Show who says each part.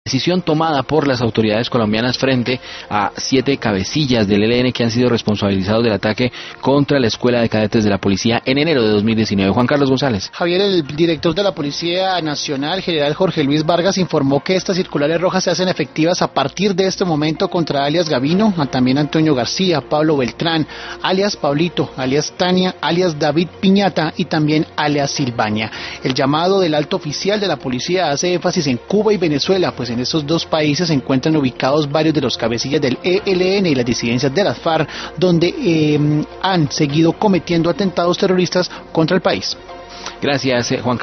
Speaker 1: decisión tomada por las autoridades colombianas frente a 7 cabecillas del ELN que han sido responsabilizados del ataque contra la Escuela de Cadetes de la Policía en enero de 2019. Juan Carlos González.
Speaker 2: Javier, el director de la Policía Nacional, general Jorge Luis Vargas, informó que estas circulares rojas se hacen efectivas a partir de este momento contra alias Gavino, también Antonio García, Pablo Beltrán, alias Pablito, alias Tania, alias David Piñata y también alias Silvaña. El llamado del alto oficial de la policía hace énfasis en Cuba y Venezuela, pues en estos dos países se encuentran ubicados varios de los cabecillas del ELN y las disidencias de las FARC, donde han seguido cometiendo atentados terroristas contra el país.
Speaker 1: Gracias, Juan